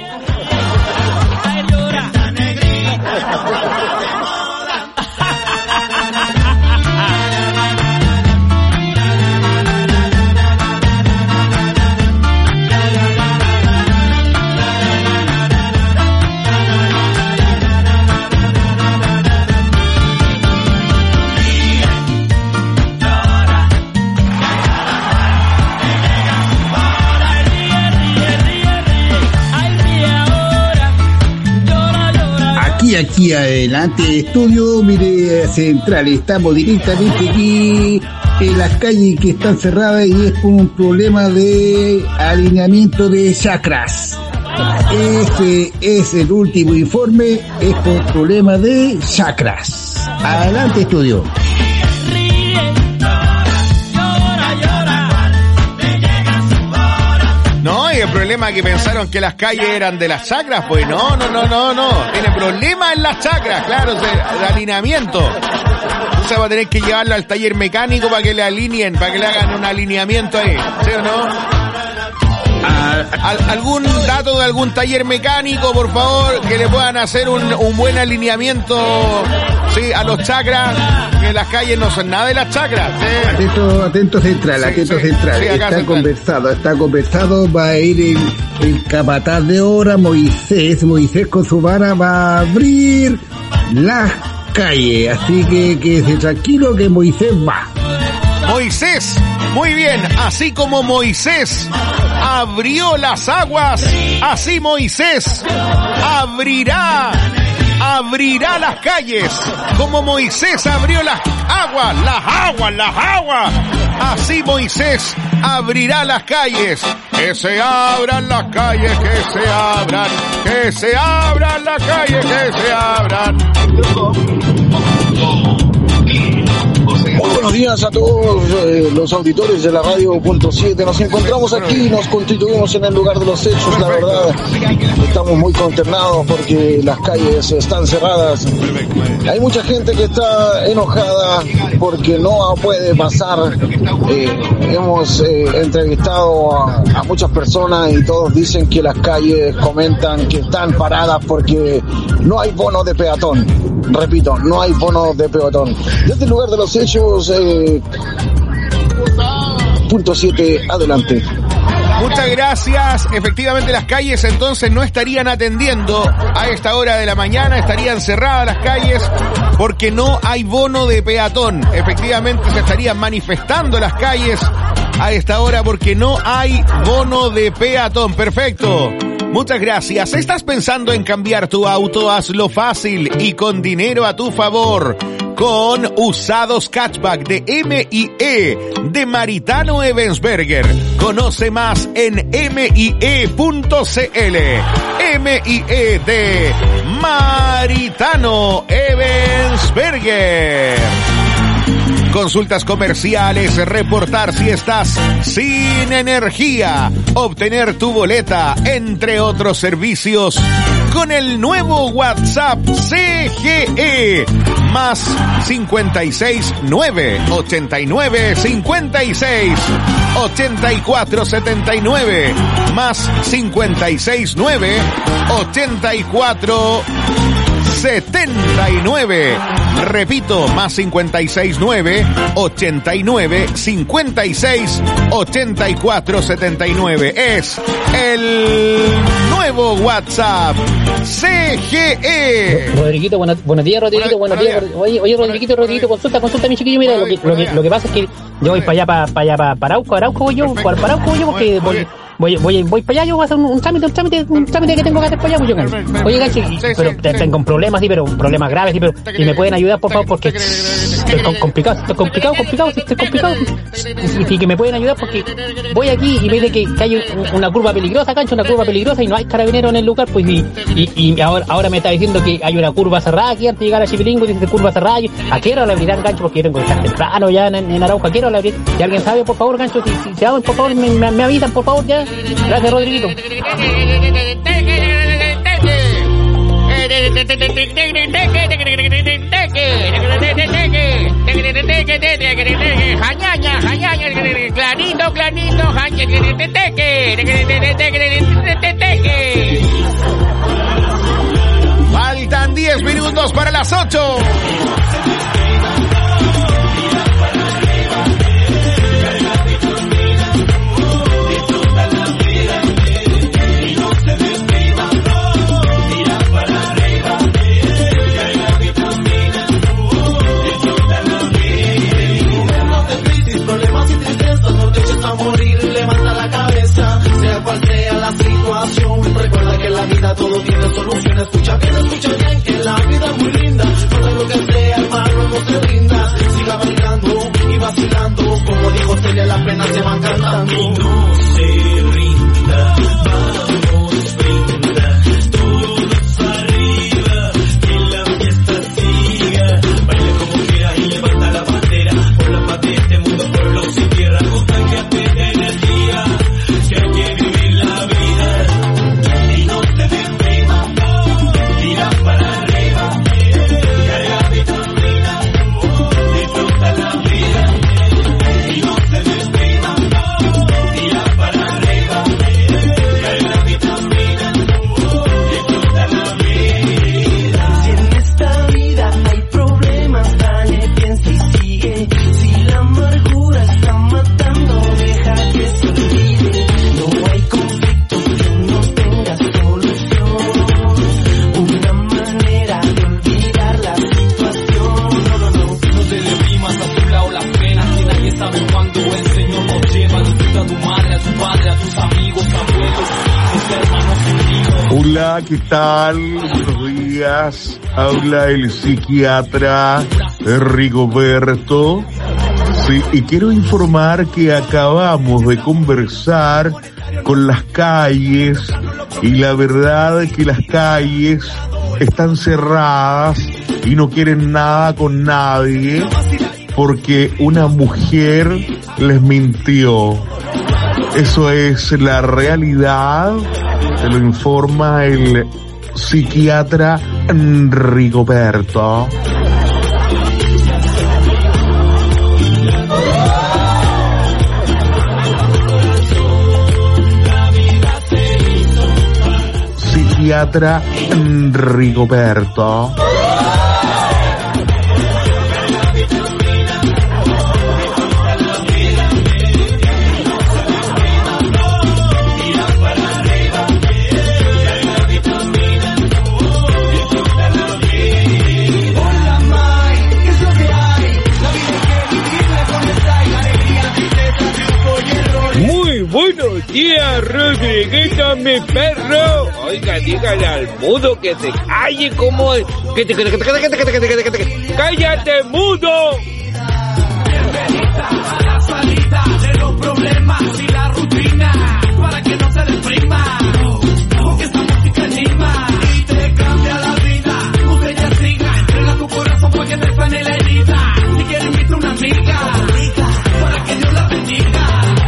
Aquí, aquí adelante, estudio, mire, central, estamos directamente aquí en las calles que están cerradas y es por un problema de alineamiento de chakras. Ese es el último informe, es por problema de chakras. Adelante, estudio. No, y el problema es que pensaron que las calles eran de las chacras, pues no, no, no, no, no. Tiene problemas en las chacras, claro, de, de alineamiento. Entonces va a tener que llevarlo al taller mecánico para que le alineen, para que le hagan un alineamiento ahí, ¿sí o no? Al, algún dato de algún taller mecánico, por favor, que le puedan hacer un, un buen alineamiento, sí, a los chakras, que las calles no son nada de las chakras. ¿Sí? Atento, atento central, sí, atento sí, central. sí, está central. conversado, está conversado, va a ir el, el capataz de hora, Moisés, Moisés con su vara va a abrir las calles, así que quédese tranquilo que Moisés va. Moisés, muy bien, así como Moisés abrió las aguas, así Moisés abrirá, abrirá las calles, como Moisés abrió las aguas, las aguas, las aguas, así Moisés abrirá las calles, que se abran las calles, que se abran, que se abran las calles, que se abran. Muy buenos días a todos eh, los auditores de la radio punto siete. Nos encontramos aquí, nos constituimos en el lugar de los hechos. La verdad, estamos muy consternados porque las calles están cerradas. Hay mucha gente que está enojada porque no puede pasar. Eh, hemos eh, entrevistado a, a muchas personas y todos dicen que las calles comentan que están paradas porque no hay bono de peatón. Repito, no hay bono de peatón. Desde el lugar de los hechos, eh, punto siete, adelante. Muchas gracias. Efectivamente las calles entonces no estarían atendiendo a esta hora de la mañana, estarían cerradas las calles porque no hay bono de peatón. Efectivamente se estarían manifestando las calles a esta hora porque no hay bono de peatón. Perfecto. Muchas gracias. ¿Estás pensando en cambiar tu auto? Hazlo fácil y con dinero a tu favor. Con Usados Catchback de M I E de Maritano Ebensberger. Conoce más en M I E punto C L. M I E de Maritano Ebensberger. Consultas comerciales, reportar si estás sin energía, obtener tu boleta, entre otros servicios, con el nuevo WhatsApp C G E, más cincuenta y seis nueve ochenta y nueve cincuenta y seis ochenta y cuatro setenta y nueve, más cincuenta y seis nueve ochenta y cuatro setenta y nueve. Repito, más cincuenta y seis nueve ochenta y nueve cincuenta y seis ochenta y cuatro setenta y nueve. Es el nuevo WhatsApp C G E. Rodriguito, buena, buenos días, Rodriguito, buenos, buenos días. días. Oye, oye, Rodriguito, Rodriguito, consulta, consulta, mi chiquillo. Mira, lo que, lo que, lo que pasa es que yo voy para allá, para, para allá, para, para Arauco, Arauco voy yo, para, para Arauco voy yo, porque voy, voy, voy, voy para allá, yo voy a hacer un, un trámite, un trámite, un trámite que tengo que hacer para allá, pues yo, gancho. Oye, gancho, pero tengo un problema, sí, pero un problema grave, sí, pero, y me pueden ayudar, por favor, porque estoy complicado, estoy complicado, complicado, estoy complicado, y, y que me pueden ayudar porque voy aquí y me dice que, que hay una curva peligrosa, gancho, una curva peligrosa y no hay carabineros en el lugar, pues, y, y, y ahora, ahora me está diciendo que hay una curva cerrada aquí antes de llegar a Chipilingo, dice curva cerrada, y ¿a qué hora la abrirán, gancho? Porque yo tengo que estar temprano ya en, en Arauco, ¿a qué hora la abrirán? Si alguien sabe, por favor, gancho, si, si se abren, por favor, me, me, me avisan, por favor, ya. Gracias, Rodriguito. Jañaña, jañaña, clarito, clarito, faltan diez minutos para las ocho. Morir, levanta la cabeza, sea cual sea la situación. Recuerda que en la vida todo tiene solución. Escucha bien, escucha bien, que la vida es muy linda. No es lo que ¿qué tal? Buenos días. Habla el psiquiatra Rigoberto. Sí, y quiero informar que acabamos de conversar con las calles y la verdad es que las calles están cerradas y no quieren nada con nadie porque una mujer les mintió. Eso es la realidad, te lo informa el psiquiatra Rigoberto. Psiquiatra Rigoberto. Buenos días, Rodriguito, mi perro. Oiga, dígale al mudo que se calle como... Que te, que te, que te, que te, que te, que te, que te, que te, ¡cállate, mudo! Bienvenida a la salida de los problemas y la rutina, para que no se deprima, porque esta música anima y te cambia la vida. Usted ya siga, entrega tu corazón porque te sane la herida. Si quieres invita a una amiga, para que Dios la bendiga.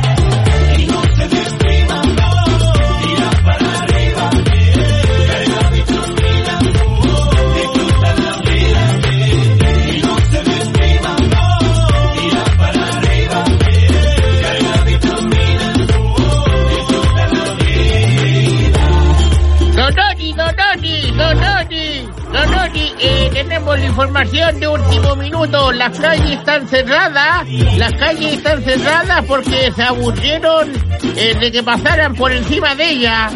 Eh, tenemos la información de último minuto. Las calles están cerradas. Las calles están cerradas porque se aburrieron eh, de que pasaran por encima de ellas.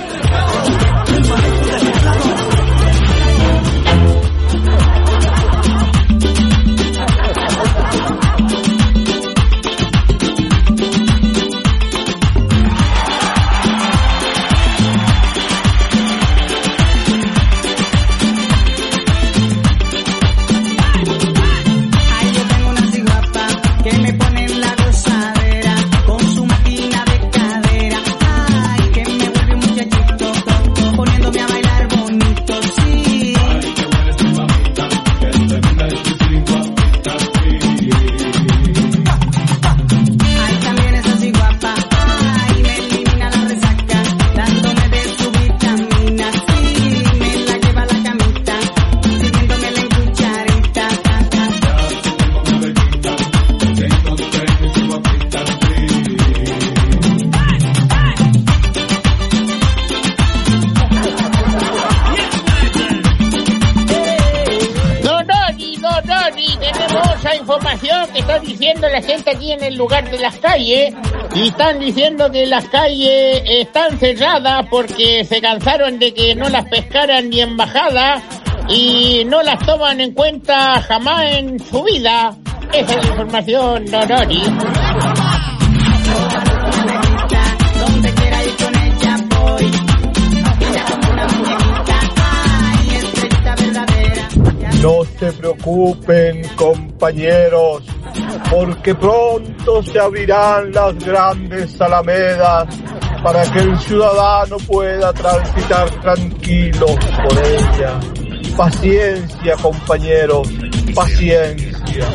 Información que está diciendo la gente aquí en el lugar de las calles, y están diciendo que las calles están cerradas porque se cansaron de que no las pescaran ni en bajada y no las toman en cuenta jamás en su vida. Esa es la información, Dorori. No se preocupen, compañeros, porque pronto se abrirán las grandes alamedas para que el ciudadano pueda transitar tranquilo por ella. Paciencia, compañeros, paciencia.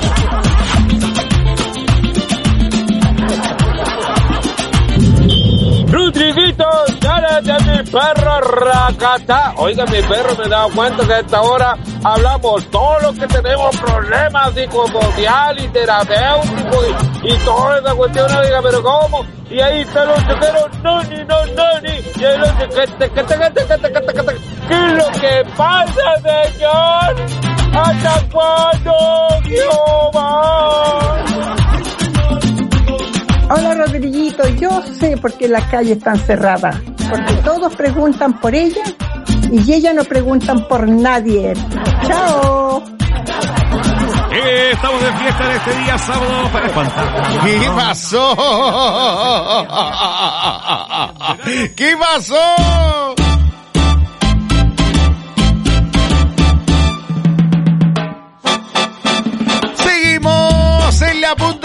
Rodriguito, sálate a mi perro Racata. Oiga, mi perro, me he dado cuenta que a esta hora hablamos todos los que tenemos problemas psicosociales y terapéuticos y, y toda esa cuestión, oiga, pero ¿cómo? Y ahí está el choquero, no, ni, no, no, ni. Y ahí lo que te, que te, que te, que te, que te, que te. ¿Qué es lo que pasa, señor? ¿Hasta cuándo, Jehová? Hola, Rodriguito, yo sé por qué las calles están cerradas, porque todos preguntan por ella y ellas no preguntan por nadie. ¡Chao! Eh, estamos de fiesta en este día sábado para espantar. ¿Qué pasó? ¿Qué pasó?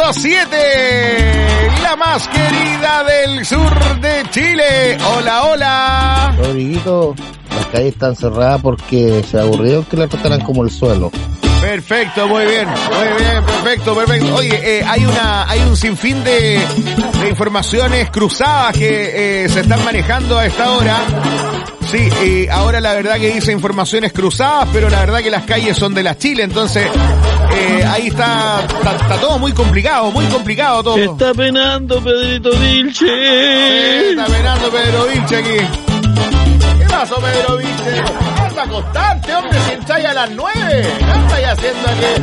punto siete, la más querida del sur de Chile. Hola, hola. Rodriguito, las calles están cerradas porque se aburrieron que la trataran como el suelo. Perfecto, muy bien, muy bien, perfecto, perfecto. Oye, eh, hay una, hay un sinfín de, de informaciones cruzadas que eh, se están manejando a esta hora. Sí, eh, ahora la verdad que dice informaciones cruzadas, pero la verdad que las calles son de la Chile, entonces eh, ahí está, está, está todo muy complicado, muy complicado todo. Está penando Pedrito Vilche. Sí, está penando Pedro Vilche aquí. ¿Qué pasó, Pedro Vilche? Anda a acostarte, hombre, si entráis a las nueve. ¿Qué andáis haciendo aquí?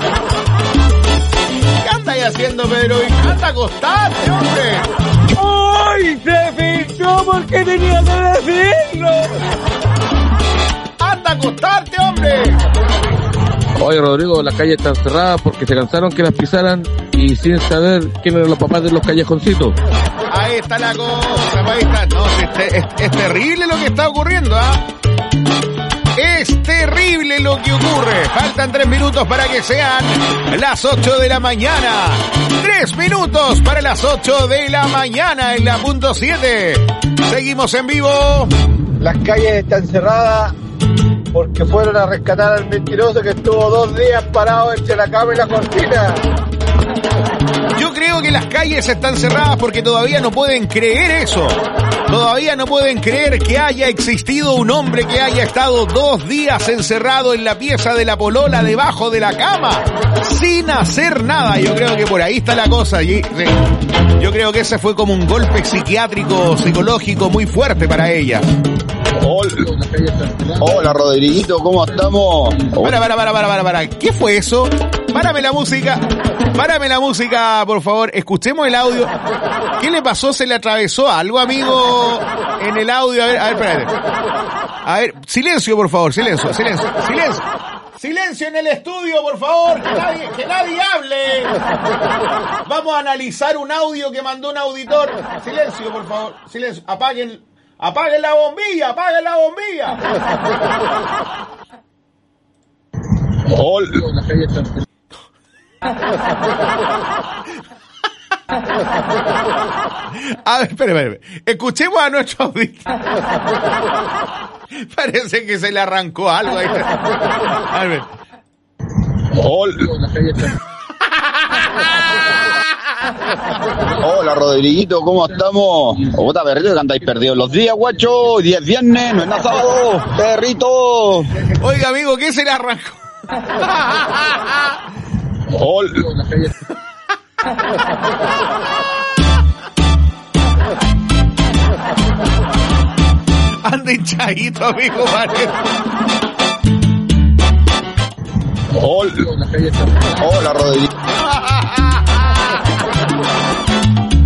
¿Qué andáis haciendo, Pedro Vilche? Anda a acostarte, hombre. ¡Ay! Se fichó porque tenía que decirlo. ¡Anda a acostarte, hombre! Oye, Rodrigo, las calles están cerradas porque se cansaron que las pisaran y sin saber quién eran los papás de los callejoncitos. Ahí está la cosa, ahí está. No, es, es, es terrible lo que está ocurriendo, ¿ah? ¿eh? Es terrible lo que ocurre. Faltan tres minutos para que sean las ocho de la mañana. Tres minutos para las ocho de la mañana en la punto siete. Seguimos en vivo. Las calles están cerradas porque fueron a rescatar al mentiroso que estuvo dos días parado entre la cama y la cortina. Yo creo que las calles están cerradas porque todavía no pueden creer eso. Todavía no pueden creer que haya existido un hombre que haya estado dos días encerrado en la pieza de la polola debajo de la cama, sin hacer nada. Yo creo que por ahí está la cosa. Yo creo que ese fue como un golpe psiquiátrico, psicológico muy fuerte para ella. Hola, Hola Rodriguito, ¿cómo estamos? Para, para, para, para, para, para. ¿Qué fue eso? Párame la música. Párame la música, por favor. Escuchemos el audio. ¿Qué le pasó? ¿Se le atravesó algo, amigo, en el audio? A ver, a ver, espérate. A ver, silencio, por favor, silencio, silencio, silencio. Silencio en el estudio, por favor, que nadie, que nadie hable. Vamos a analizar un audio que mandó un auditor. Silencio, por favor, silencio. Apaguen, apaguen la bombilla, apaguen la bombilla. Hola. A ver, espere, espere. Escuchemos a nuestro auditor. Parece que se le arrancó algo ahí. A ver. Hola. Hola Rodriguito, ¿cómo estamos? Otra perrito que andáis perdidos los días, guacho. Hoy día es viernes, no es nada sábado. Perrito. Oiga, amigo, ¿qué se le arrancó? Hola. Anda hinchadito, amigo, parece. Hola. Hola Rodriguito.